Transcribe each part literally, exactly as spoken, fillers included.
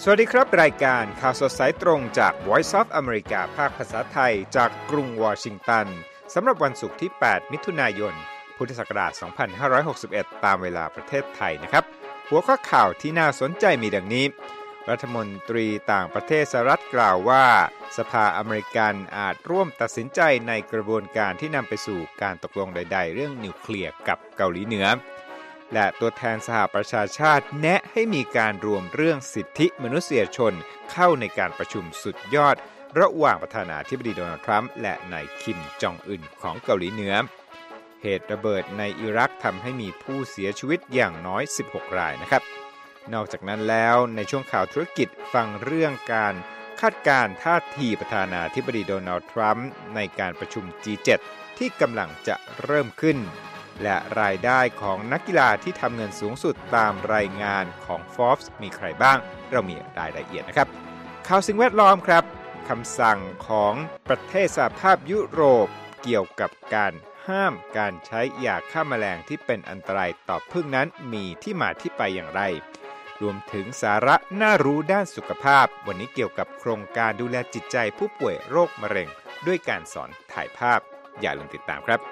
วัสดีครับรายการข่าวสดสายตรงจาก Voice of America ภาคภาษาไทยจากกรุงวอชิงตันสำหรับวันศุกร์ที่แปดมิถุนายนพุทธศักราชสองพันห้าร้อยหกสิบเอ็ดตามเวลาประเทศไทยนะครับหัวข้อข่าวที่น่าสนใจมีดังนี้รัฐมนตรีต่างประเทศสหรัฐกล่าวว่าสภาอเมริกันอาจร่วมตัดสินใจในกระบวนการที่นำไปสู่การตกลงใดๆเรื่องนิวเคลียร์กับเกาหลีเหนือและตัวแทนสหประชาชาติแนะให้มีการรวมเรื่องสิทธิมนุษยชนเข้าในการประชุมสุดยอดระหว่างประธานาธิบดีโดนัลด์ทรัมป์และนายคิมจองอึนของเกาหลีเหนือเหตุระเบิดในอิรักทำให้มีผู้เสียชีวิตอย่างน้อยสิบหกรายนะครับนอกจากนั้นแล้วในช่วงข่าวธุรกิจฟังเรื่องการคาดการณ์ท่าทีประธานาธิบดีโดนัลด์ทรัมป์ในการประชุม จี เจ็ด ที่กำลังจะเริ่มขึ้นและรายได้ของนักกีฬาที่ทำเงินสูงสุดตามรายงานของ Forbes มีใครบ้างเรามีรายละเอียดนะครับข่าวสิ่งแวดล้อมครับคำสั่งของประเทศสหภาพยุโรปเกี่ยวกับการห้ามการใช้ยาฆ่าแมลงที่เป็นอันตรายต่อผึ้งนั้นมีที่มาที่ไปอย่างไรรวมถึงสาระน่ารู้ด้านสุขภาพวันนี้เกี่ยวกับโครงการดูแลจิตใจผู้ป่วยโรคมะเร็งด้วยการสอนถ่ายภาพอย่าลืมติดตามครับ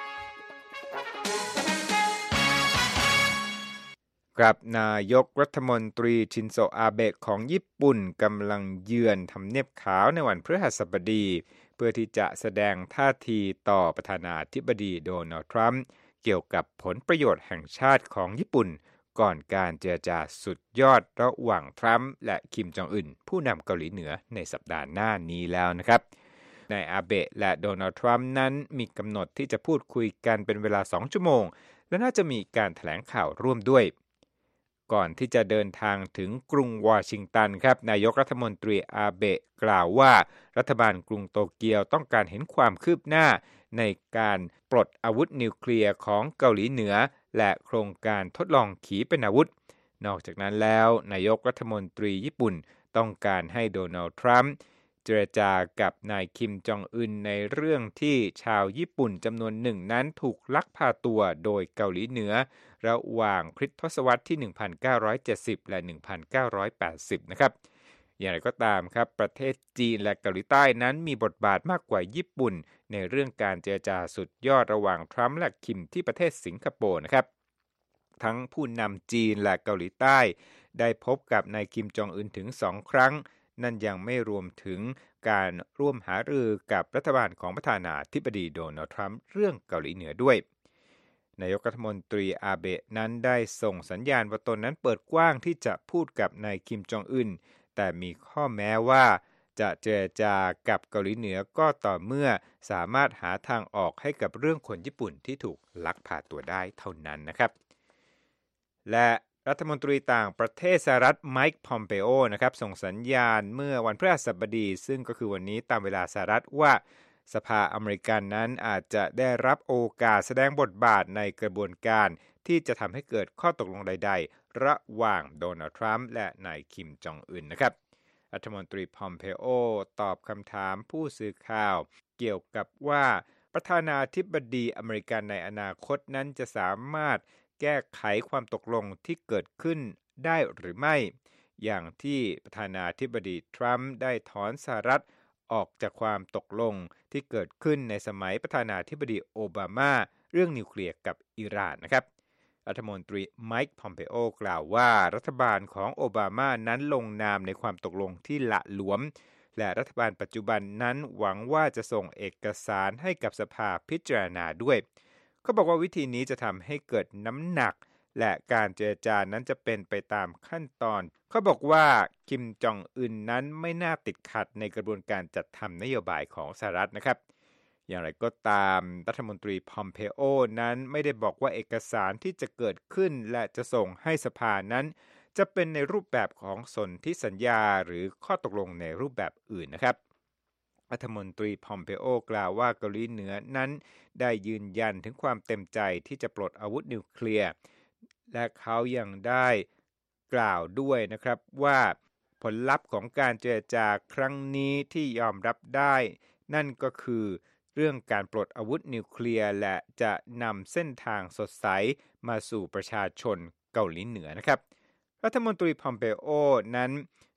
กับนายกรัฐมนตรีชินโซอาเบะของญี่ปุ่นกำลังเยือนทำเนียบขาวในวันพฤหัสบดีเพื่อที่จะแสดงท่าทีต่อประธานาธิบดีโดนัลด์ทรัมป์เกี่ยวกับผลประโยชน์แห่งชาติของญี่ปุ่นก่อนการเจรจาสุดยอดระหว่างทรัมป์และคิมจองอึนผู้นำเกาหลีเหนือในสัปดาห์หน้านี้แล้วนะครับนายอาเบะและโดนัลด์ทรัมป์นั้นมีกำหนดที่จะพูดคุยกันเป็นเวลาสองชั่วโมงและน่าจะมีการแถลงข่าวร่วมด้วยก่อนที่จะเดินทางถึงกรุงวอชิงตันครับนายกรัฐมนตรีอาเบะกล่าวว่ารัฐบาลกรุงโตเกียวต้องการเห็นความคืบหน้าในการปลดอาวุธนิวเคลียร์ของเกาหลีเหนือและโครงการทดลองขีปนาวุธนอกจากนั้นแล้วนายกรัฐมนตรีญี่ปุ่นต้องการให้โดนัลด์ทรัมป์เจรจากับนายคิมจองอึนในเรื่องที่ชาวญี่ปุ่นจำนวนหนึ่งนั้นถูกลักพาตัวโดยเกาหลีเหนือระหว่างคริสตศตวรรษที่ หนึ่งพันเก้าร้อยเจ็ดสิบ และ หนึ่งพันเก้าร้อยแปดสิบ นะครับอย่างไรก็ตามครับประเทศจีนและเกาหลีใต้นั้นมีบทบาทมากกว่าญี่ปุ่นในเรื่องการเจรจาสุดยอดระหว่างทรัมป์และคิมที่ประเทศสิงคโปร์นะครับทั้งผู้นำจีนและเกาหลีใต้ได้พบกับนายคิมจองอึนถึงสองครั้งนั่นยังไม่รวมถึงการร่วมหารือกับรัฐบาลของประธานาธิบดีโดนัลด์ทรัมป์เรื่องเกาหลีเหนือด้วยนายกรัฐมนตรีอาเบะนั้นได้ส่งสัญญาณว่าตนนั้นเปิดกว้างที่จะพูดกับนายคิมจองอึนแต่มีข้อแม้ว่าจะเจรจากับเกาหลีเหนือก็ต่อเมื่อสามารถหาทางออกให้กับเรื่องคนญี่ปุ่นที่ถูกลักพาตัวได้เท่านั้นนะครับและรัฐมนตรีต่างประเทศสหรัฐไมค์พอมเปโอนะครับส่งสัญญาณเมื่อวันพฤหัสบดีซึ่งก็คือวันนี้ตามเวลาสหรัฐว่าสภาอเมริกันนั้นอาจจะได้รับโอกาสแสดงบทบาทในกระบวนการที่จะทำให้เกิดข้อตกลงใดๆระหว่างโดนัลด์ทรัมป์และนายคิมจองอึนนะครับรัฐมนตรีพอมเปโอตอบคำถามผู้สื่อข่าวเกี่ยวกับว่าประธานาธิบดีอเมริกันในอนาคตนั้นจะสามารถแก้ไขความตกลงที่เกิดขึ้นได้หรือไม่อย่างที่ประธานาธิบดีทรัมป์ได้ถอนสหรัฐออกจากความตกลงที่เกิดขึ้นในสมัยประธานาธิบดีโอบามาเรื่องนิวเคลียร์กับอิหร่านนะครับรัฐมนตรีไมค์พอมเปโอกล่าวว่ารัฐบาลของโอบามานั้นลงนามในความตกลงที่หละหลวมและรัฐบาลปัจจุบันนั้นหวังว่าจะส่งเอกสารให้กับสภาพิจารณาด้วยเขาบอกว่าวิธีนี้จะทำให้เกิดน้ำหนักและการเจรจานั้นจะเป็นไปตามขั้นตอนเขาบอกว่าคิมจองอึนนั้นไม่น่าติดขัดในกระบวนการจัดทำนโยบายของสหรัฐนะครับอย่างไรก็ตามรัฐมนตรีพอมเปโอนั้นไม่ได้บอกว่าเอกสารที่จะเกิดขึ้นและจะส่งให้สภานั้นจะเป็นในรูปแบบของสนธิสัญญาหรือข้อตกลงในรูปแบบอื่นนะครับรัฐมนตรีพอมเปโอกล่าวว่าเกาหลีเหนือนั้นได้ยืนยันถึงความเต็มใจที่จะปลดอาวุธนิวเคลียร์และเขายังได้กล่าวด้วยนะครับว่าผลลัพธ์ของการเจรจาครั้งนี้ที่ยอมรับได้นั่นก็คือเรื่องการปลดอาวุธนิวเคลียร์และจะนำเส้นทางสดใสมาสู่ประชาชนเกาหลีเหนือนะครับรัฐมนตรีพอมเปโอนั้น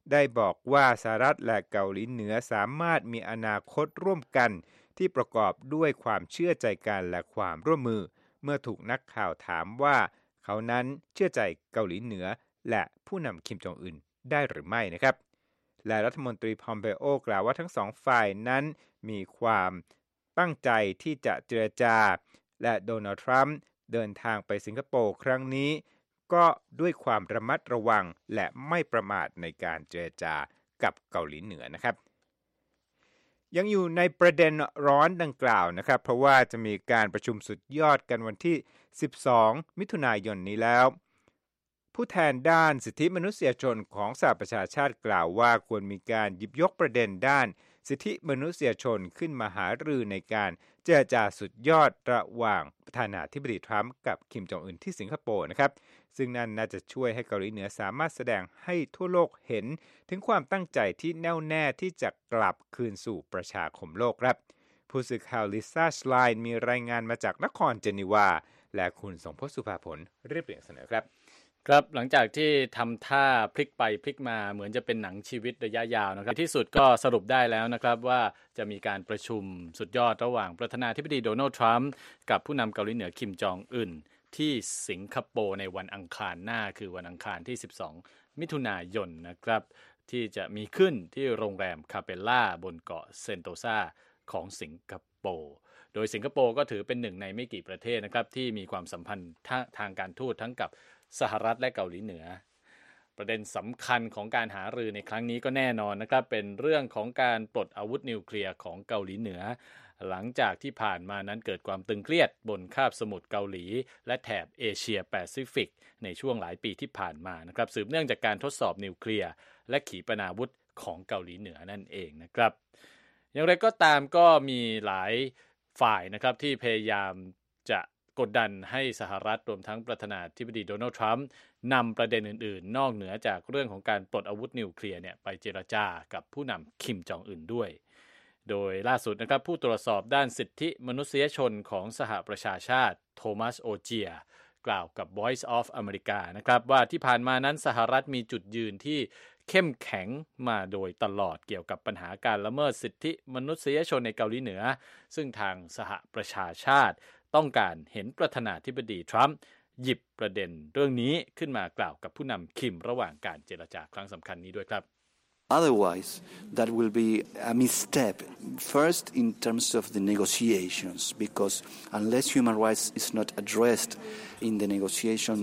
ได้บอกว่าสหรัฐและเกาหลีเหนือสามารถมีอนาคตร่วมกันที่ประกอบด้วยความเชื่อใจกันและความร่วมมือเมื่อถูกนักข่าวถามว่าเขานั้นเชื่อใจเกาหลีเหนือและผู้นำคิมจองอึนได้หรือไม่นะครับและรัฐมนตรีพอมเปโอกล่าวว่าทั้งสองฝ่ายนั้นมีความตั้งใจที่จะเจรจาและโดนัลด์ทรัมป์เดินทางไปสิงคโปร์ครั้งนี้ก็ด้วยความระมัดระวังและไม่ประมาทในการเจรจากับเกาหลีเหนือนะครับยังอยู่ในประเด็นร้อนดังกล่าวนะครับเพราะว่าจะมีการประชุมสุดยอดกันวันที่สิบสองมิถุนายนนี้แล้วผู้แทนด้านสิทธิมนุษยชนของสหประชาชาติกล่าวว่าควรมีการหยิบยกประเด็นด้านสิทธิมนุษยชนขึ้นมาหารือในการเจรจาสุดยอดระหว่างประธานาธิบดีทรัมป์กับคิมจองอึนที่สิงคโปร์นะครับซึ่งนั่นน่าจะช่วยให้เกาหลีเหนือสามารถแสดงให้ทั่วโลกเห็นถึงความตั้งใจที่แน่วแน่ที่จะกลับคืนสู่ประชาคมโลกครับผู้สื่อข่าวลิซ่าชไลน์มีรายงานมาจากนครเจนีวาและคุณสมพศสุภาผลเรียบเรียงเสนอครับครับหลังจากที่ทำท่าพลิกไปพลิกมาเหมือนจะเป็นหนังชีวิตระยะยาวนะครับที่สุดก็สรุปได้แล้วนะครับว่าจะมีการประชุมสุดยอดระหว่างประธานาธิบดีโดนัลด์ทรัมป์กับผู้นำเกาหลีเหนือคิมจองอึนที่สิงคโปร์ในวันอังคารหน้าคือวันอังคารที่สิบสองมิถุนายนนะครับที่จะมีขึ้นที่โรงแรมคาเปลล่าบนเกาะเซนโตซาของสิงคโปร์โดยสิงคโปร์ก็ถือเป็นหนึ่งในไม่กี่ประเทศนะครับที่มีความสัมพันธ์ทางการทูตทั้งกับสหรัฐและเกาหลีเหนือประเด็นสำคัญของการหารือในครั้งนี้ก็แน่นอนนะครับเป็นเรื่องของการปลดอาวุธนิวเคลียร์ของเกาหลีเหนือหลังจากที่ผ่านมานั้นเกิดความตึงเครียดบนคาบสมุทรเกาหลีและแถบเอเชียแปซิฟิกในช่วงหลายปีที่ผ่านมานะครับสืบเนื่องจากการทดสอบนิวเคลียร์และขีปนาวุธของเกาหลีเหนือนั่นเองนะครับอย่างไรก็ตามก็มีหลายฝ่ายนะครับที่พยายามจะกดดันให้สหรัฐรวมทั้งประธานาธิบดีโดนัลด์ทรัมป์นำประเด็นอื่นๆนอกเหนือจากเรื่องของการปลดอาวุธนิวเคลียร์เนี่ยไปเจรจากับผู้นำคิมจองอึนด้วยโดยล่าสุดนะครับผู้ตรวจสอบด้านสิทธิมนุษยชนของสหประชาชาติโทมัสโอเจียกล่าวกับ Voice of America นะครับว่าที่ผ่านมานั้นสหรัฐมีจุดยืนที่เข้มแข็งมาโดยตลอดเกี่ยวกับปัญหาการละเมิดสิทธิมนุษยชนในเกาหลีเหนือซึ่งทางสหประชาชาติต้องการเห็นประธานาธิบดีทรัมป์หยิบประเด็นเรื่องนี้ขึ้นมากล่าวกับผู้นำคิมระหว่างการเจรจาครั้งสำคัญนี้ด้วยครับ Otherwise, that will be a misstep. First, in terms of the negotiations, because unless human rights is not addressed in the negotiation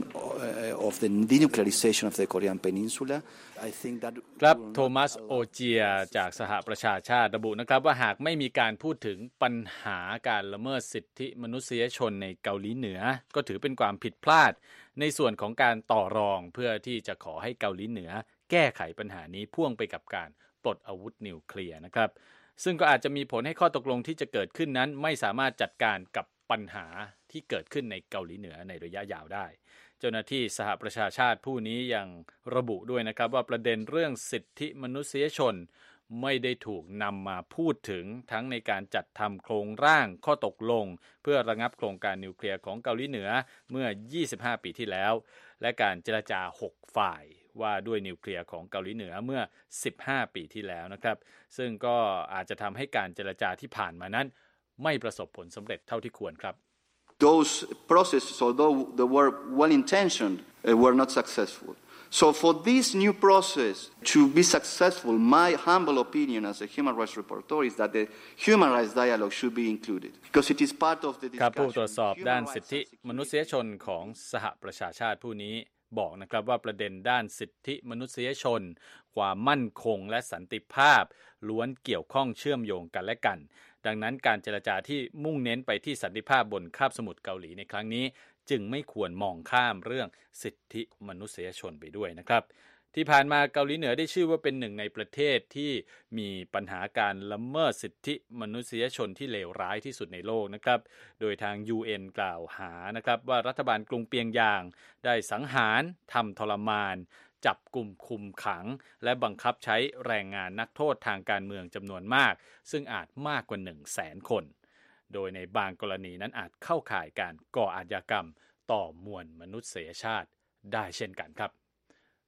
of the denuclearization of the Korean Peninsula, I think that ครับโทมัสโอเจียจากสหประชาชาติระบุนะครับว่าหากไม่มีการพูดถึงปัญหาการละเมิดสิทธิมนุษยชนในเกาหลีเหนือก็ถือเป็นความผิดพลาดในส่วนของการต่อรองเพื่อที่จะขอให้เกาหลีเหนือแก้ไขปัญหานี้พ่วงไปกับการปลดอาวุธนิวเคลียร์นะครับซึ่งก็อาจจะมีผลให้ข้อตกลงที่จะเกิดขึ้นนั้นไม่สามารถจัดการกับปัญหาที่เกิดขึ้นในเกาหลีเหนือในระยะยาวได้เจ้าหน้าที่สหประชาชาติผู้นี้ยังระบุด้วยนะครับว่าประเด็นเรื่องสิทธิมนุษยชนไม่ได้ถูกนำมาพูดถึงทั้งในการจัดทำโครงร่างข้อตกลงเพื่อระงับโครงการนิวเคลียร์ของเกาหลีเหนือเมื่อยี่สิบห้าปีที่แล้วและการเจรจาหกฝ่ายว่าด้วยนิวเคลียร์ของเกาหลีเหนือเมื่อสิบห้าปีที่แล้วนะครับซึ่งก็อาจจะทำให้การเจรจาที่ผ่านมานั้นไม่ประสบผลสำเร็จเท่าที่ควรครับ Those processes, although they were well-intentioned, uh, were not successful. So for this new process to be successful, my humble opinion as a human rights reporter is that the human rights dialogue should be included because it is part of the discussion. ครับผู้ตรวจสอบด้านสิทธิมนุษยชนของสหประชาชาติผู้นี้บอกนะครับว่าประเด็นด้านสิทธิมนุษยชนความมั่นคงและสันติภาพล้วนเกี่ยวข้องเชื่อมโยงกันและกันดังนั้นการเจรจาที่มุ่งเน้นไปที่สันติภาพบนคาบสมุทรเกาหลีในครั้งนี้จึงไม่ควรมองข้ามเรื่องสิทธิมนุษยชนไปด้วยนะครับที่ผ่านมาเกาหลีเหนือได้ชื่อว่าเป็นหนึ่งในประเทศที่มีปัญหาการละเมิดสิทธิมนุษยชนที่เลวร้ายที่สุดในโลกนะครับโดยทาง ยู เอ็น กล่าวหานะครับว่ารัฐบาลกรุงเปียงยางได้สังหารทำทรมานจับกลุ่มคุมขังและบังคับใช้แรงงานนักโทษทางการเมืองจำนวนมากซึ่งอาจมากกว่า หนึ่งแสน คนโดยในบางกรณีนั้นอาจเข้าข่ายการก่ออาชญากรรมต่อมวลมนุษยชาติได้เช่นกันครับ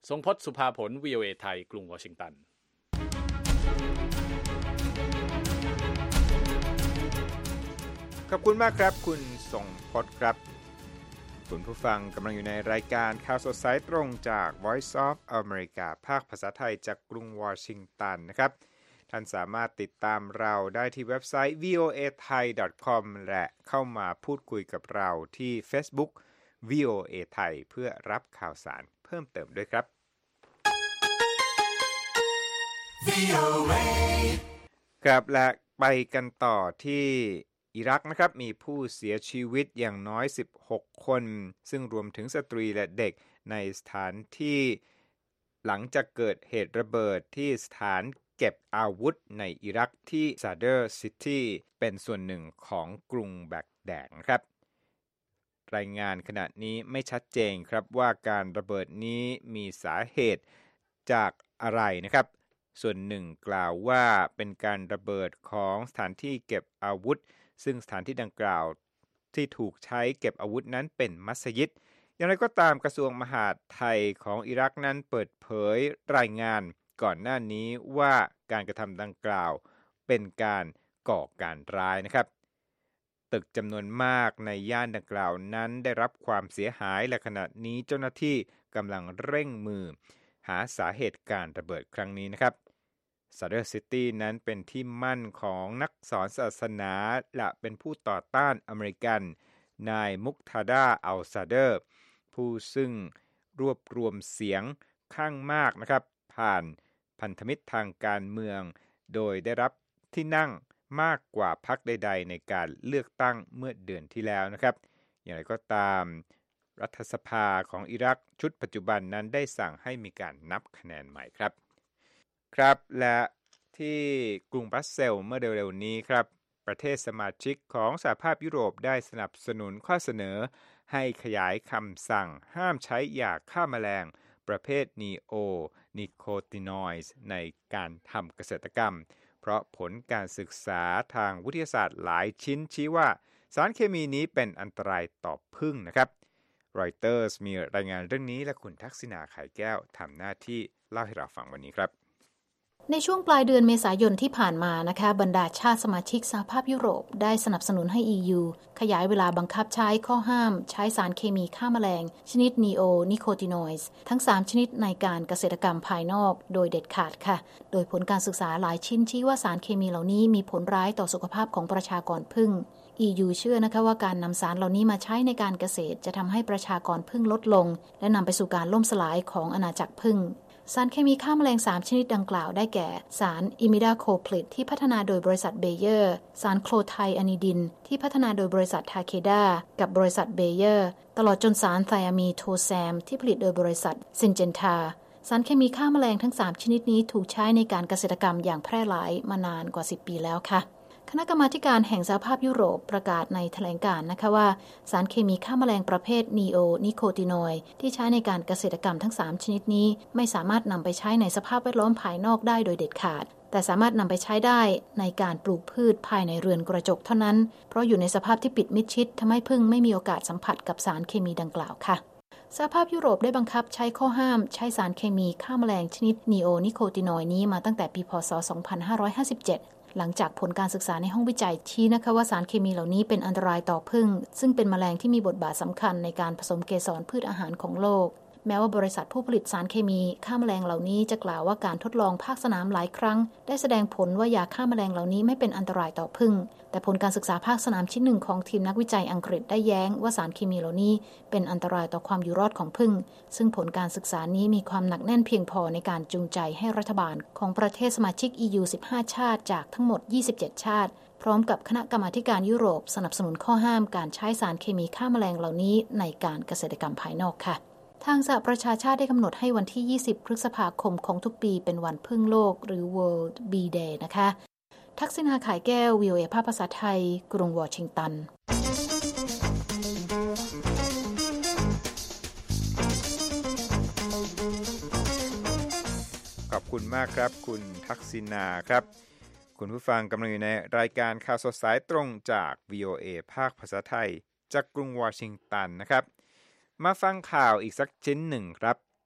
ทรงพจน์สุภาผล วี โอ เอ ไทยกรุงวอชิงตันขอบคุณมากครับคุณทรงพจน์ครับคุณผู้ฟังกำลังอยู่ในรายการข่าวสดสายตรงจาก Voice of America ภาคภาษาไทยจากกรุงวอชิงตันนะครับท่านสามารถติดตามเราได้ที่เว็บไซต์ วี โอ เอ ไทย ดอท คอม และเข้ามาพูดคุยกับเราที่ Facebook วี โอ เอ ไทยเพื่อรับข่าวสารเพิ่มเติมด้วยครับ ครับและไปกันต่อที่อิรักนะครับมีผู้เสียชีวิตอย่างน้อยสิบหกคนซึ่งรวมถึงสตรีและเด็กในสถานที่หลังจากเกิดเหตุระเบิดที่สถานเก็บอาวุธในอิรักที่ซาเดอร์ซิตี้เป็นส่วนหนึ่งของกรุงแบกแดดครับรายงานขณะนี้ไม่ชัดเจนครับว่าการระเบิดนี้มีสาเหตุจากอะไรนะครับส่วนหนึ่งกล่าวว่าเป็นการระเบิดของสถานที่เก็บอาวุธซึ่งสถานที่ดังกล่าวที่ถูกใช้เก็บอาวุธนั้นเป็นมัสยิดอย่างไรก็ตามกระทรวงมหาดไทยของอิรักนั้นเปิดเผยรายงานก่อนหน้านี้ว่าการกระทำดังกล่าวเป็นการก่อการร้ายนะครับตึกจำนวนมากในย่านดังกล่าวนั้นได้รับความเสียหายและขณะนี้เจ้าหน้าที่กำลังเร่งมือหาสาเหตุการระเบิดครั้งนี้นะครับซาเดอร์ซิตี้นั้นเป็นที่มั่นของนักสอนศาสนาและเป็นผู้ต่อต้านอเมริกันนายมุกทาดาอัลซาเดอร์ผู้ซึ่งรวบรวมเสียงข้างมากนะครับผ่านพันธมิตรทางการเมืองโดยได้รับที่นั่งมากกว่าพรรคใดๆในการเลือกตั้งเมื่อเดือนที่แล้วนะครับอย่างไรก็ตามรัฐสภาของอิรักชุดปัจจุบันนั้นได้สั่งให้มีการนับคะแนนใหม่ครับครับและที่กรุงบรัสเซลส์เมื่อเร็วๆนี้ครับประเทศสมาชิกของสหภาพยุโรปได้สนับสนุนข้อเสนอให้ขยายคำสั่งห้ามใช้ยาฆ่าแมลงประเภทนีโอนิโคตินอยด์ในการทำเกษตรกรรมเพราะผลการศึกษาทางวิทยาศาสตร์หลายชิ้นชี้ว่าสารเคมีนี้เป็นอันตรายต่อผึ้งนะครับรอยเตอร์สมีรายงานเรื่องนี้และคุณทักษิณาไข่แก้วทำหน้าที่เล่าให้เราฟังวันนี้ครับในช่วงปลายเดือนเมษายนที่ผ่านมานะคะบรรดาชาติสมาชิกสหภาพยุโรปได้สนับสนุนให้ อี ยู ขยายเวลาบังคับใช้ข้อห้ามใช้สารเคมีฆ่าแมลงชนิดนีโอนิโคตินอยด์ทั้งสามชนิดในการเกษตรกรรมภายนอกโดยเด็ดขาดค่ะโดยผลการศึกษาหลายชิ้นชี้ว่าสารเคมีเหล่านี้มีผลร้ายต่อสุขภาพของประชากรผึ้ง อี ยู เชื่อนะคะว่าการนำสารเหล่านี้มาใช้ในการเกษตรจะทำให้ประชากรผึ้งลดลงและนำไปสู่การล่มสลายของอาณาจักรผึ้งสารเคมีฆ่าแมลงสามชนิดดังกล่าวได้แก่สารอิมิดาโคพลิดที่พัฒนาโดยบริษัทเบเยอร์สารโคลไทอะนิดินที่พัฒนาโดยบริษัททาเคดากับบริษัทเบเยอร์ตลอดจนสารไทอะมีโทแซมที่ผลิตโดยบริษัทซินเจนทาสารเคมีฆ่าแมลงทั้งสามชนิดนี้ถูกใช้ในการเกษตรกรรมอย่างแพร่หลายมานานกว่าสิบปีแล้วค่ะคณะกรรมาการแห่งสหภาพยุโรปประกาศในแถลงการณ์นะคะว่าสารเคมีฆ่าแมลงประเภทนีโอนิโคตินอยด์ที่ใช้ในการเกษตรกรรมทั้งสามชนิดนี้ไม่สามารถนำไปใช้ในสภาพแวดล้อมภายนอกได้โดยเด็ดขาดแต่สามารถนำไปใช้ได้ในการปลูกพืชภายในเรือนกระจกเท่านั้นเพราะอยู่ในสภาพที่ปิดมิดชิดทำให้ผึ้งไม่มีโอกาสสัมผัสกับสารเคมีดังกล่าวค่ะสหภาพยุโรปได้บังคับใช้ข้อห้ามใช้สารเคมีฆ่าแมลงชนิดนีโอนิโคตินอยด์นี้มาตั้งแต่ปีพ.ศ. สองพันห้าร้อยห้าสิบเจ็ดหลังจากผลการศึกษาในห้องวิจัยชี้นะคะว่าสารเคมีเหล่านี้เป็นอันตรายต่อผึ้งซึ่งเป็นแมลงที่มีบทบาทสำคัญในการผสมเกสรพืชอาหารของโลกแม้ว่าบริษัทผู้ผลิตสารเคมีฆ่าแมลงเหล่านี้จะกล่าวว่าการทดลองภาคสนามหลายครั้งได้แสดงผลว่ายาฆ่าแมลงเหล่านี้ไม่เป็นอันตรายต่อผึ้งแต่ผลการศึกษาภาคสนามชิ้นหนึ่งของทีมนักวิจัยอังกฤษได้แย้งว่าสารเคมีเหล่านี้เป็นอันตรายต่อความอยู่รอดของผึ้งซึ่งผลการศึกษานี้มีความหนักแน่นเพียงพอในการจูงใจให้รัฐบาลของประเทศสมาชิก อี ยู สิบห้า ชาติจากทั้งหมดยี่สิบเจ็ดชาติพร้อมกับคณะกรรมาการยุโรปสนับสนุนข้อห้ามการใช้สารเคมีฆ่าแมลงเหล่านี้ในการเกษตรกรรมภายนอกค่ะทางสหประชาชาติได้กำหนดให้วันที่ยี่สิบพฤษภาคมของทุกปีเป็นวันผึ้งโลกหรือ World Bee Day นะคะทักษิณา ข่ายแก้ว วี โอ เอ ภาคภาษาไทยกรุงวอชิงตันขอบคุณมากครับคุณทักษิณาครับคุณผู้ฟังกำลังอยู่ในรายการข่าวสดสายตรงจาก วี โอ เอ ภาคภาษาไทยจากกรุงวอชิงตันนะครับมาฟังข่าวอีกสักชิ้นหนึ่งครับ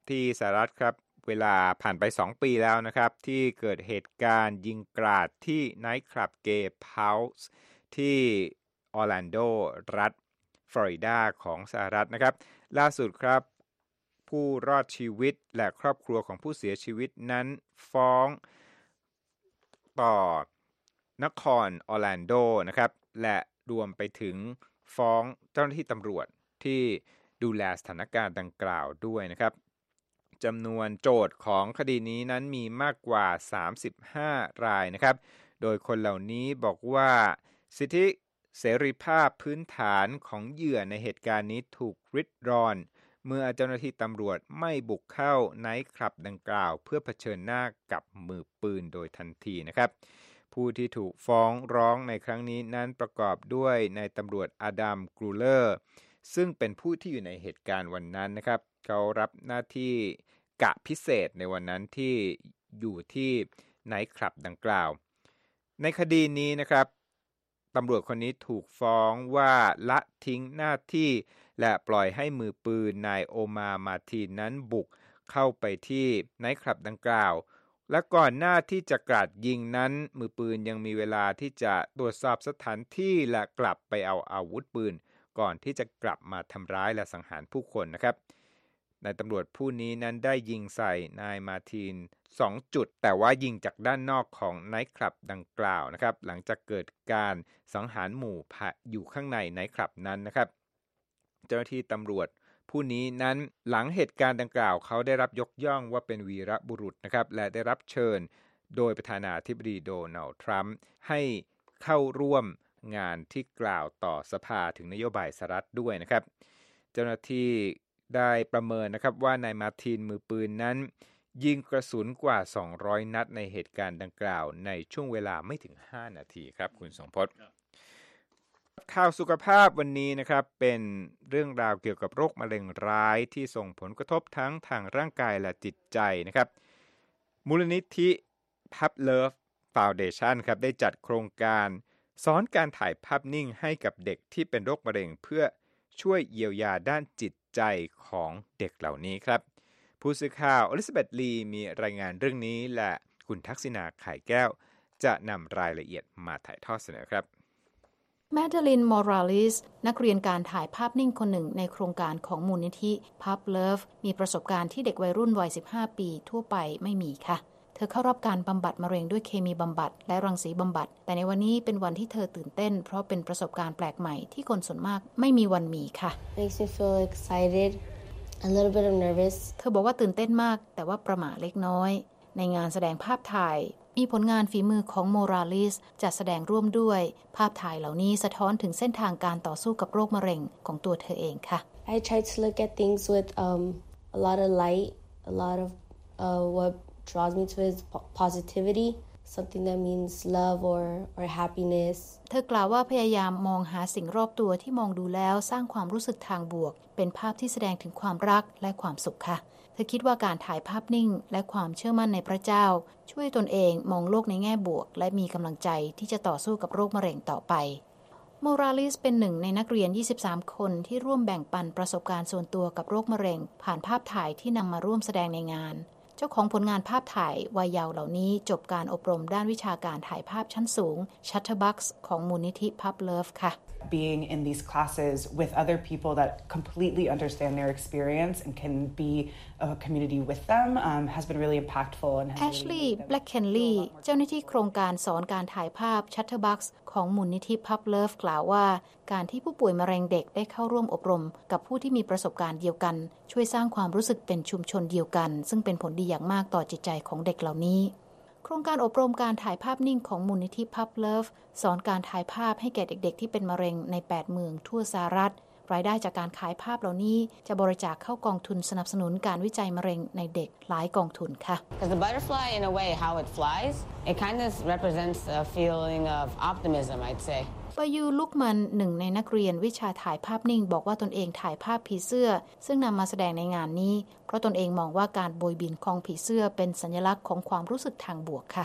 ที่สหรัฐครับเวลาผ่านไปสองปีแล้วนะครับที่เกิดเหตุการณ์ยิงกราดที่ไนท์คลับเกย์เพาส์ที่ออร์แลนโดรัฐฟลอริดาของสหรัฐนะครับล่าสุดครับผู้รอดชีวิตและครอบครัวของผู้เสียชีวิตนั้นฟ้องต่อนครออร์แลนโดนะครับและรวมไปถึงฟ้องเจ้าหน้าที่ตำรวจที่ดูแลสถานการณ์ดังกล่าวด้วยนะครับจำนวนโจทย์ของคดีนี้นั้นมีมากกว่าสามสิบห้ารายนะครับโดยคนเหล่านี้บอกว่าสิทธิเสรีภาพพื้นฐานของเหยื่อในเหตุการณ์นี้ถูกริดรอนเมื่อเจ้าหน้าที่ตำรวจไม่บุกเข้าไนท์คลับดังกล่าวเพื่อเผชิญหน้ากับมือปืนโดยทันทีนะครับผู้ที่ถูกฟ้องร้องในครั้งนี้นั้นประกอบด้วยนายตำรวจอดัมกรูเลอร์ซึ่งเป็นผู้ที่อยู่ในเหตุการณ์วันนั้นนะครับเขารับหน้าที่กะพิเศษในวันนั้นที่อยู่ที่ไนท์คลับดังกล่าวในคดีนี้นะครับตำรวจคนนี้ถูกฟ้องว่าละทิ้งหน้าที่และปล่อยให้มือปืนนายโอมามาร์ตินนั้นบุกเข้าไปที่ไนท์คลับดังกล่าวและก่อนหน้าที่จะกราดยิงนั้นมือปืนยังมีเวลาที่จะตรวจสอบสถานที่และกลับไปเอาอาวุธปืนก่อนที่จะกลับมาทำร้ายและสังหารผู้คนนะครับนายตำรวจผู้นี้นั้นได้ยิงใส่นายมาร์ตินสองจุดแต่ว่ายิงจากด้านนอกของไนท์คลับดังกล่าวนะครับหลังจากเกิดการสังหารหมู่อยู่ข้างในไนท์คลับนั้นนะครับเจ้าหน้าที่ตำรวจผู้นี้นั้นหลังเหตุการณ์ดังกล่าวเขาได้รับยกย่องว่าเป็นวีรบุรุษนะครับและได้รับเชิญโดยประธานาธิบดีโดนัลด์ทรัมป์ให้เข้าร่วมงานที่กล่าวต่อสภาถึงนโยบายสหรัฐด้วยนะครับเจ้าหน้าที่ได้ประเมินนะครับว่านายมาร์ตินมือปืนนั้นยิงกระสุนกว่าสองร้อยนัดในเหตุการณ์ดังกล่าวในช่วงเวลาไม่ถึงห้านาทีครับคุณสงพจน์ข่าวสุขภาพวันนี้นะครับเป็นเรื่องราวเกี่ยวกับโรคมะเร็งร้ายที่ส่งผลกระทบทั้งทางร่างกายและจิตใจนะครับมูลนิธิ Pub Love Foundation ครับได้จัดโครงการสอนการถ่ายภาพนิ่งให้กับเด็กที่เป็นโรคมะเร็งเพื่อช่วยเยียวยาด้านจิตใจของเด็กเหล่านี้ครับผู้สื่อข่าวอลิซาเบธลีมีรายงานเรื่องนี้และคุณทักษิณาไข่แก้วจะนำรายละเอียดมาถ่ายทอดเสนอครับแมดลิน มอราลิสนักเรียนการถ่ายภาพนิ่งคนหนึ่งในโครงการของมูลนิธิ Pub Love มีประสบการณ์ที่เด็กวัยรุ่นวัยสิบห้าปีทั่วไปไม่มีค่ะเธอเข้ารับการบำบัดมะเร็งด้วยเคมีบำบัดและรังสีบำบัดแต่ในวันนี้เป็นวันที่เธอตื่นเต้นเพราะเป็นประสบการณ์แปลกใหม่ที่คนส่วนมากไม่มีวันมีค่ะ Makes me feel excited, a little bit of nervous. เธอบอกว่าตื่นเต้นมากแต่ว่าประหม่าเล็กน้อยในงานแสดงภาพถ่ายมีผลงานฝีมือของโมราลิสจัดแสดงร่วมด้วยภาพถ่ายเหล่านี้สะท้อนถึงเส้นทางการต่อสู้กับโรคมะเร็งของตัวเธอเองค่ะ I try to look at things with um, a lot of light, a lot of uh, what draws me to is positivity, something that means love or or happiness. เธอกล่าวว่าพยายามมองหาสิ่งรอบตัวที่มองดูแล้วสร้างความรู้สึกทางบวกเป็นภาพที่แสดงถึงความรักและความสุขค่ะเธอคิดว่าการถ่ายภาพนิ่งและความเชื่อมั่นในพระเจ้าช่วยตนเองมองโลกในแง่บวกและมีกำลังใจที่จะต่อสู้กับโรคมะเร็งต่อไปโมราลิสเป็นหนึ่งในนักเรียนยี่สิบสามคนที่ร่วมแบ่งปันประสบการณ์ส่วนตัวกับโรคมะเร็งผ่านภาพถ่ายที่นำมาร่วมแสดงในงานเจ้าของผลงานภาพถ่ายวัยเยาว์เหล่านี้จบการอบรมด้านวิชาการถ่ายภาพชั้นสูง Shutterbugs ของมูลนิธิ Pub Love ค่ะ Being in these classes with other people that completely understand their experience and can be a community with them um, has been really impactful. And has Ashley really Blackenley เจ้าหน้าที่โครงการสอนการถ่ายภาพ Shutterbugs ของมูลนิธิ Pub Love กล่าวว่าการที่ผู้ป่วยมะเร็งเด็กได้เข้าร่วมอบรมกับผู้ที่มีประสบการณ์เดียวกันช่วยสร้างความรู้สึกเป็นชุมชนเดียวกันซึ่งเป็นผลดีอย่างมากต่อจิตใจของเด็กเหล่านี้โครงการอบรมการถ่ายภาพนิ่งของมูลนิธิ Pub Love สอนการถ่ายภาพให้แก่เด็กๆที่เป็นมะเร็งในแปดเมืองทั่วสหรัฐรายได้จากการขายภาพเหล่านี้จะบริจาคเข้ากองทุนสนับสนุนการวิจัยมะเร็งในเด็กหลายกองทุนค่ะ Because the butterfly in a way how it flies it kind of represents a feeling of optimism I'd say ปายูลุกมันหนึ่งในนักเรียนวิชาถ่ายภาพนิ่งบอกว่าตนเองถ่ายภาพผีเสื้อซึ่งนำมาแสดงในงานนี้เพราะตนเองมองว่าการโบยบินของผีเสื้อเป็นสัญลักษณ์ของความรู้สึกทางบวกค่ะ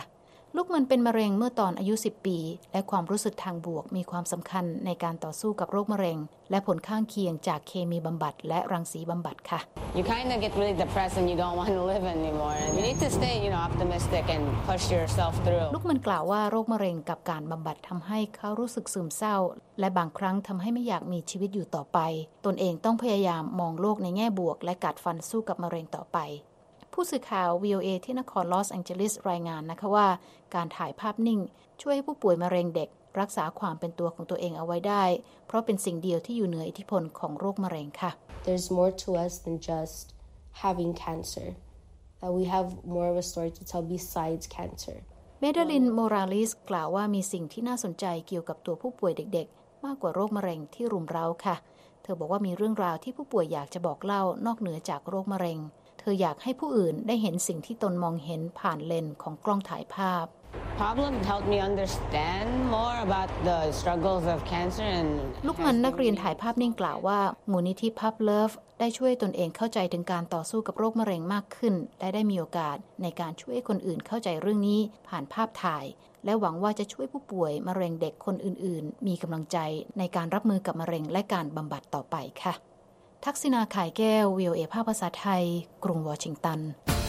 ลูกมันเป็นมะเร็งเมื่อตอนอายุสิบปีและความรู้สึกทางบวกมีความสำคัญในการต่อสู้กับโรคมะเร็งและผลข้างเคียงจากเคมีบำบัดและรังสีบำบัดค่ะ You kind of get really depressed and you don't want to live anymore. And you need to stay, you know, optimistic and push yourself through. ลูกมันกล่าวว่าโรคมะเร็งกับการบำบัดทำให้เขารู้สึกซึมเศร้าและบางครั้งทำให้ไม่อยากมีชีวิตอยู่ต่อไปตนเองต้องพยายามมองโลกในแง่บวกและกัดฟันสู้กับมะเร็งต่อไปผู้สื่อข่าว วี โอ เอ ที่นครลอสแองเจลิสรายงานนะคะว่าการถ่ายภาพนิ่งช่วยให้ผู้ป่วยมะเร็งเด็กรักษาความเป็นตัวของตัวเองเอาไว้ได้เพราะเป็นสิ่งเดียวที่อยู่เหนืออิทธิพลของโรคมะเร็งค่ะ There's more to us than just having cancer. That we have more of a story to tell besides cancer. เมเดลินโมราลิสกล่าวว่ามีสิ่งที่น่าสนใจเกี่ยวกับตัวผู้ป่วยเด็กๆมากกว่าโรคมะเร็งที่รุมเร้าค่ะเธอบอกว่ามีเรื่องราวที่ผู้ป่วยอยากจะบอกเล่านอกเหนือจากโรคมะเร็งเธออยากให้ผู้อื่นได้เห็นสิ่งที่ตนมองเห็นผ่านเลนส์ของกล้องถ่ายภาพ Problem helped me understand more about the struggles of cancer and ลูกมันนักเรียนถ่ายภาพนิ่งกล่าวว่ามูลนิธิ Pub Love ได้ช่วยตนเองเข้าใจถึงการต่อสู้กับโรคมะเร็งมากขึ้นและได้มีโอกาสในการช่วยคนอื่นเข้าใจเรื่องนี้ผ่านภาพถ่ายและหวังว่าจะช่วยผู้ป่วยมะเร็งเด็กคนอื่นๆมีกำลังใจในการรับมือกับมะเร็งและการบำบัดต่อไปค่ะทักษิณาข่ายแก้ว วี โอ เอ ภาคภาษาไทยกรุงวอชิงตัน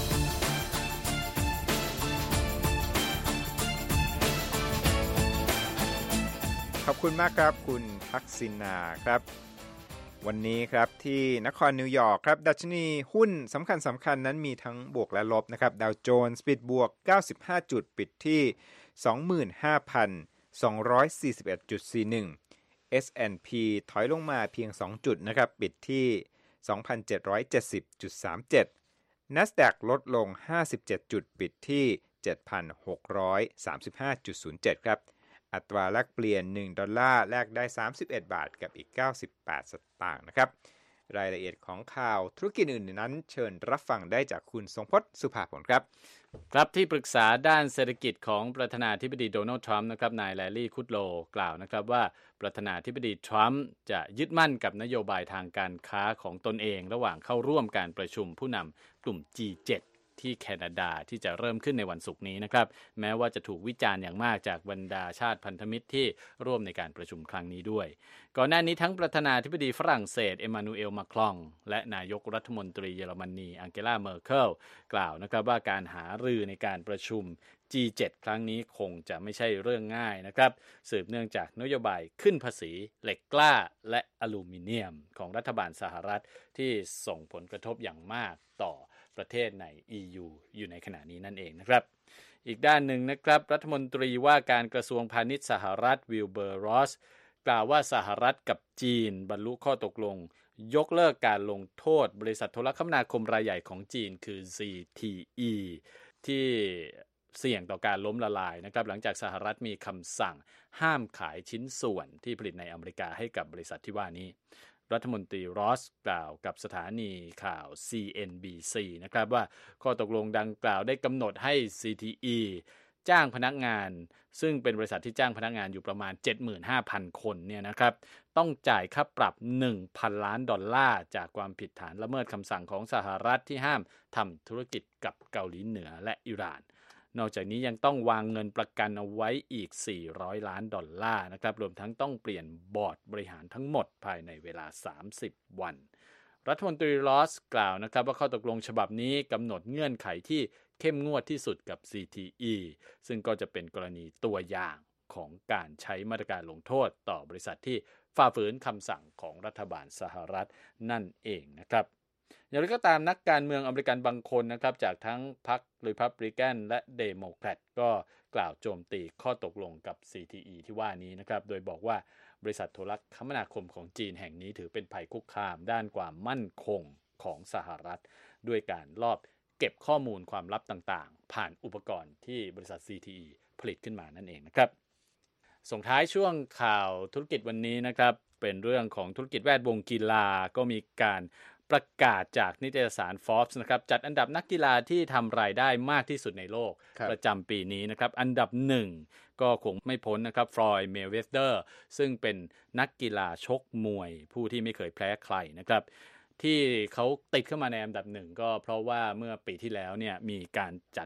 ขอบคุณมากครับคุณทักษิณาครับวันนี้ครับที่นครนิวยอร์กครับดัชนีหุ้นสำคัญสำคัญนั้นมีทั้งบวกและลบนะครับดาวโจนส์ปิดบวกเก้าสิบห้าจุดปิดที่ สองหมื่นห้าพันสองร้อยสี่สิบเอ็ดจุดสี่หนึ่ง เอส แอนด์ พี ถอยลงมาเพียงสองจุดนะครับปิดที่ สองพันเจ็ดร้อยเจ็ดสิบจุดสามเจ็ด NASDAQ ลดลงห้าสิบเจ็ดจุดปิดที่ เจ็ดพันหกร้อยสามสิบห้าจุดศูนย์เจ็ด ครับอัตราแลกเปลี่ยนหนึ่งดอลลาร์แลกได้สามสิบเอ็ดบาทกับอีกเก้าสิบแปดสตางค์นะครับรายละเอียดของข่าวธุรกิจอื่นนั้นเชิญรับฟังได้จากคุณทรงพจน์สุภาผลครับครับที่ปรึกษาด้านเศรษฐกิจของประธานาธิบดีโดนัลด์ทรัมป์นะครับนายแลรี่คุดโลกล่าวนะครับว่าประธานาธิบดีทรัมป์จะยึดมั่นกับนโยบายทางการค้าของตนเองระหว่างเข้าร่วมการประชุมผู้นำกลุ่ม จี เจ็ด ที่แคนาดาที่จะเริ่มขึ้นในวันศุกร์นี้นะครับแม้ว่าจะถูกวิจารณ์อย่างมากจากบรรดาชาติพันธมิตรที่ร่วมในการประชุมครั้งนี้ด้วยก่อนหน้านี้ทั้งประธานาธิบดีฝรั่งเศสเอมานูเอลมาครองและนายกรัฐมนตรีเยอรมนีอังเกลาเมอร์เคิลกล่าวนะครับว่าการหารือในการประชุม จี เจ็ด ครั้งนี้คงจะไม่ใช่เรื่องง่ายนะครับสืบเนื่องจากนโยบายขึ้นภาษีเหล็กกล้าและอลูมิเนียมของรัฐบาลสหรัฐที่ส่งผลกระทบอย่างมากต่อประเทศใน อี ยู อยู่ในขณะนี้นั่นเองนะครับอีกด้านหนึ่งนะครับรัฐมนตรีว่าการกระทรวงพาณิชย์สหรัฐวิลเบอร์รอสกล่าวว่าสหรัฐกับจีนบรรลุข้อตกลงยกเลิกการลงโทษบริษัทโทรคมนาคมรายใหญ่ของจีนคือ ซี ที อี ที่เสี่ยงต่อการล้มละลายนะครับหลังจากสหรัฐมีคำสั่งห้ามขายชิ้นส่วนที่ผลิตในอเมริกาให้กับบริษัทที่ว่านี้รัฐมนตรีรอสกล่าวกับสถานีข่าว ซี เอ็น บี ซี นะครับว่าข้อตกลงดังกล่าวได้กำหนดให้ ซี ที อี จ้างพนักงานซึ่งเป็นบริษัทที่จ้างพนักงานอยู่ประมาณ เจ็ดหมื่นห้าพัน คนเนี่ยนะครับต้องจ่ายค่าปรับ หนึ่งพัน ล้านดอลลาร์จากความผิดฐานละเมิดคำสั่งของสหรัฐที่ห้ามทำธุรกิจกับเกาหลีเหนือและอิหร่านนอกจากนี้ยังต้องวางเงินประกันเอาไว้อีกสี่ร้อยล้านดอลลาร์นะครับรวมทั้งต้องเปลี่ยนบอร์ดบริหารทั้งหมดภายในเวลาสามสิบวันรัฐมนตรีลอสกล่าวนะครับว่าข้อตกลงฉบับนี้กำหนดเงื่อนไขที่เข้มงวดที่สุดกับ ซี ที อี ซึ่งก็จะเป็นกรณีตัวอย่างของการใช้มาตรการลงโทษต่อบริษัทที่ฝ่าฝืนคำสั่งของรัฐบาลสหรัฐนั่นเองนะครับอย่างไรก็ตามนักการเมืองอเมริกันบางคนนะครับจากทั้งพรรครีพับลิกันและเดโมแครตก็กล่าวโจมตีข้อตกลงกับ ซี ที อี ที่ว่านี้นะครับโดยบอกว่าบริษัทโทรคมนาคมของจีนแห่งนี้ถือเป็นภัยคุกคามด้านความมั่นคงของสหรัฐด้วยการลอบเก็บข้อมูลความลับต่างๆผ่านอุปกรณ์ที่บริษัท ซี ที อี ผลิตขึ้นมานั่นเองนะครับส่งท้ายช่วงข่าวธุรกิจวันนี้นะครับเป็นเรื่องของธุรกิจแวดวงกีฬาก็มีการประกาศจากนิตยสาร Forbes นะครับจัดอันดับนักกีฬาที่ทำรายได้มากที่สุดในโลกประจำปีนี้นะครับอันดับหนึ่งก็คงไม่พ้นนะครับฟลอยด์ เมเวเธอร์ซึ่งเป็นนักกีฬาชกมวยผู้ที่ไม่เคยแพ้ใครนะครับที่เขาติดเข้ามาในอันดับหนึ่งก็เพราะว่าเมื่อปีที่แล้วเนี่ยมีการจัด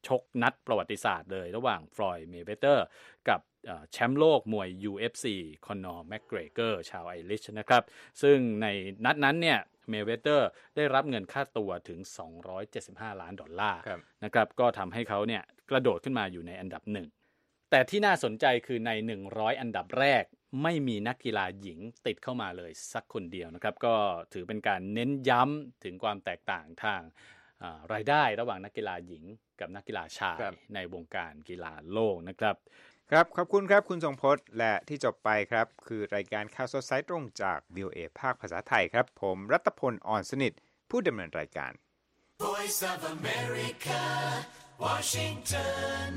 ชกนัดประวัติศาสตร์เลยระหว่างฟลอยด์ เมย์เวเธอร์กับแชมป์โลกมวย ยู เอฟ ซี คอนนอร์ แมคเกรเกอร์ชาวไอริชนะครับซึ่งในนัดนั้นเนี่ยเมย์เวเธอร์ได้รับเงินค่าตัวถึงสองร้อยเจ็ดสิบห้าล้านดอลลาร์นะครับก็ทำให้เขาเนี่ยกระโดดขึ้นมาอยู่ในอันดับหนึ่งแต่ที่น่าสนใจคือในหนึ่งร้อยอันดับแรกไม่มีนักกีฬาหญิงติดเข้ามาเลยสักคนเดียวนะครับก็ถือเป็นการเน้นย้ำถึงความแตกต่างทางรายได้ระหว่างนักกีฬาหญิงกับนักกีฬาชายในวงการกีฬาโลกนะครับครับขอบคุณครับคุณทรงพจน์และที่จบไปครับคือรายการข่าวสดสายตรงจาก วี โอ เอ ภาคภาษาไทยครับผมรัตพล อ่อนสนิทผู้ดำเนินรายการ Voice of America Washington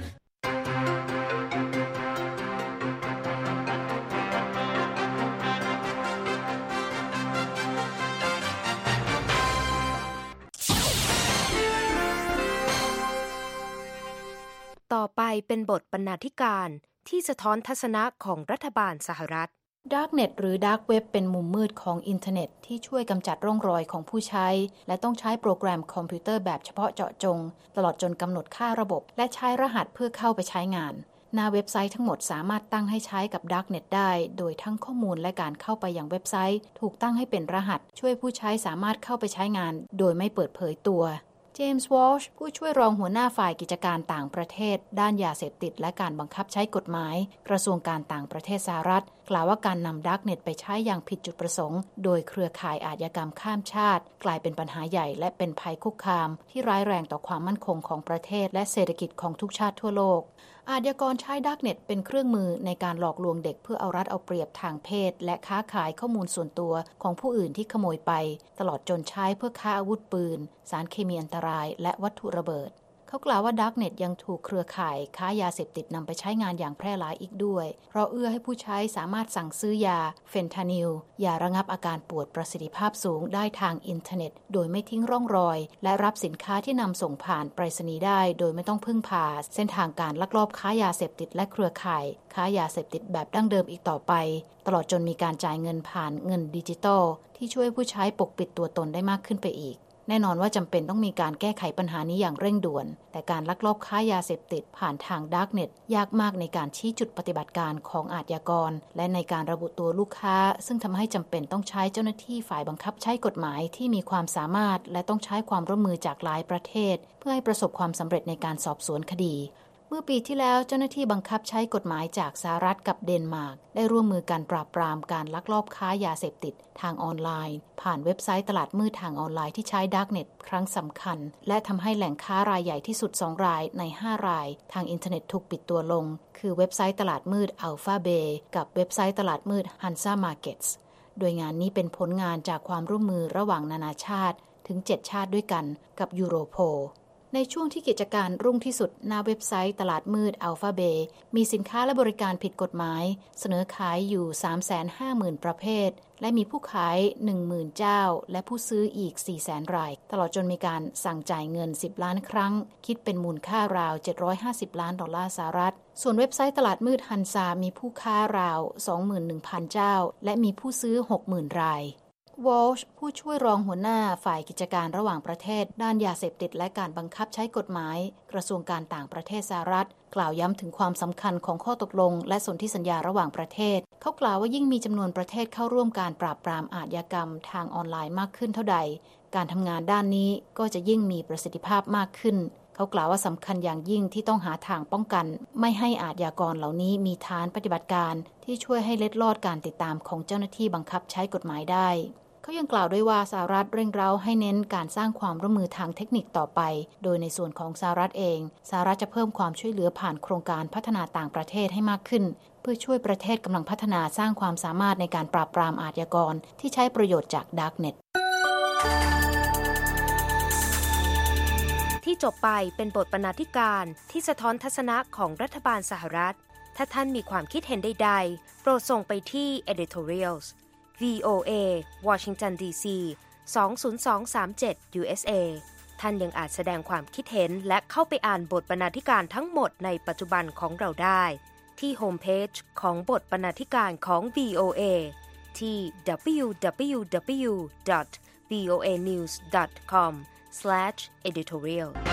ต่อไปเป็นบทบรรณาธิการที่สะท้อนทัศนะของรัฐบาลสหรัฐ Darknet หรือ Dark Web เป็นมุมมืดของอินเทอร์เน็ตที่ช่วยกำจัดร่องรอยของผู้ใช้และต้องใช้โปรแกรมคอมพิวเตอร์แบบเฉพาะเจาะจงตลอดจนกำหนดค่าระบบและใช้รหัสเพื่อเข้าไปใช้งานหน้าเว็บไซต์ทั้งหมดสามารถตั้งให้ใช้กับ Darknet ได้โดยทั้งข้อมูลและการเข้าไปยังเว็บไซต์ถูกตั้งให้เป็นรหัสช่วยผู้ใช้สามารถเข้าไปใช้งานโดยไม่เปิดเผยตัวเจมส์วอลช์ผู้ช่วยรองหัวหน้าฝ่ายกิจการต่างประเทศด้านยาเสพติดและการบังคับใช้กฎหมายกระทรวงการต่างประเทศสหรัฐกล่าวว่าการนำ Darknet ไปใช้อย่างผิดจุดประสงค์โดยเครือข่ายอาชญากรรมข้ามชาติกลายเป็นปัญหาใหญ่และเป็นภัยคุกคามที่ร้ายแรงต่อความมั่นคงของประเทศและเศรษฐกิจของทุกชาติทั่วโลกอาชญากรใช้ Darknet เป็นเครื่องมือในการหลอกลวงเด็กเพื่อเอารัดเอาเปรียบทางเพศและค้าขายข้อมูลส่วนตัวของผู้อื่นที่ขโมยไปตลอดจนใช้เพื่อค้าอาวุธปืนสารเคมีอันตรายและวัตถุระเบิดเขากล่าวว่า Darknet ยังถูกเครือข่ายค้ายาเสพติดนำไปใช้งานอย่างแพร่หลายอีกด้วยเพราะเอื้อให้ผู้ใช้สามารถสั่งซื้อยาเฟนทานิลยาระงับอาการปวดประสิทธิภาพสูงได้ทางอินเทอร์เน็ตโดยไม่ทิ้งร่องรอยและรับสินค้าที่นำส่งผ่านไปรษณีย์ได้โดยไม่ต้องพึ่งพาเส้นทางการลักลอบค้ายาเสพติดและเครือข่ายค้ายาเสพติดแบบดั้งเดิมอีกต่อไปตลอดจนมีการจ่ายเงินผ่านเงินดิจิทัลที่ช่วยผู้ใช้ปกปิดตัวตนได้มากขึ้นไปอีกแน่นอนว่าจำเป็นต้องมีการแก้ไขปัญหานี้อย่างเร่งด่วนแต่การลักลอบค้ายาเสพติดผ่านทาง Darknet ยากมากในการชี้จุดปฏิบัติการของอาชญากรและในการระบุตัวลูกค้าซึ่งทำให้จำเป็นต้องใช้เจ้าหน้าที่ฝ่ายบังคับใช้กฎหมายที่มีความสามารถและต้องใช้ความร่วมมือจากหลายประเทศเพื่อให้ประสบความสำเร็จในการสอบสวนคดีเมื่อปีที่แล้วเจ้าหน้าที่บังคับใช้กฎหมายจากสหรัฐกับเดนมาร์กได้ร่วมมือกันปราบปรามการลักลอบค้ายาเสพติดทางออนไลน์ผ่านเว็บไซต์ตลาดมืดทางออนไลน์ที่ใช้ Darknet ครั้งสำคัญและทำให้แหล่งค้ารายใหญ่ที่สุดสองรายในห้ารายทางอินเทอร์เน็ตถูกปิดตัวลงคือเว็บไซต์ตลาดมืด Alpha Bay กับเว็บไซต์ตลาดมืด Hansa Markets โดยงานนี้เป็นผลงานจากความร่วมมือระหว่างนานาชาติถึงเจ็ดชาติด้วยกันกับ Europolในช่วงที่กิจการรุ่งที่สุดหน้าเว็บไซต์ตลาดมืด Alpha Bay มีสินค้าและบริการผิดกฎหมายเสนอขายอยู่ สามแสนห้าหมื่น ประเภทและมีผู้ขาย หนึ่งหมื่น เจ้าและผู้ซื้ออีก สี่แสน รายตลอดจนมีการสั่งจ่ายเงินสิบล้านครั้งคิดเป็นมูลค่าราวเจ็ดร้อยห้าสิบล้านดอลลาร์สหรัฐส่วนเว็บไซต์ตลาดมืด Hansa มีผู้ค้าราว สองหมื่นหนึ่งพัน เจ้าและมีผู้ซื้อ หกหมื่น รายวอลช์ผู้ช่วยรองหัวหน้าฝ่ายกิจการระหว่างประเทศด้านยาเสพติดและการบังคับใช้กฎหมายกระทรวงการต่างประเทศสหรัฐกล่าวย้ำถึงความสำคัญของข้อตกลงและสนธิสัญญาระหว่างประเทศเขากล่าวว่ายิ่งมีจำนวนประเทศเข้าร่วมการปราบปรามอาชญากรรมทางออนไลน์มากขึ้นเท่าใดการทำงานด้านนี้ก็จะยิ่งมีประสิทธิภาพมากขึ้นเขากล่าวว่าสำคัญอย่างยิ่งที่ต้องหาทางป้องกันไม่ให้อาชญากรเหล่านี้มีฐานปฏิบัติการที่ช่วยให้เล็ดลอดการติดตามของเจ้าหน้าที่บังคับใช้กฎหมายได้เขายังกล่าวด้วยว่าสหรัฐเร่งเร้าให้เน้นการสร้างความร่วมมือทางเทคนิคต่อไปโดยในส่วนของสหรัฐเองสหรัฐจะเพิ่มความช่วยเหลือผ่านโครงการพัฒนาต่างประเทศให้มากขึ้นเพื่อช่วยประเทศกำลังพัฒนาสร้างความสามารถในการปราบปรามอาชญากรที่ใช้ประโยชน์จาก Darknet ที่จบไปเป็นบทบรรณาธิการที่สะท้อนทัศนะของรัฐบาลสหรัฐถ้าท่านมีความคิดเห็นใดๆโปรดส่งไปที่ editorialsวี โอ เอ Washington ดี ซี สองศูนย์สองสามเจ็ด ยู เอส เอ ท่านยังอาจแสดงความคิดเห็นและเข้าไปอ่านบทบรรณาธิการทั้งหมดในปัจจุบันของเราได้ที่โฮมเพจของบทบรรณาธิการของ วี โอ เอ ที่ ดับเบิลยู ดับเบิลยู ดับเบิลยู ดอท วี โอ เอ นิวส์ ดอท คอม สแลช อีดิทอเรียล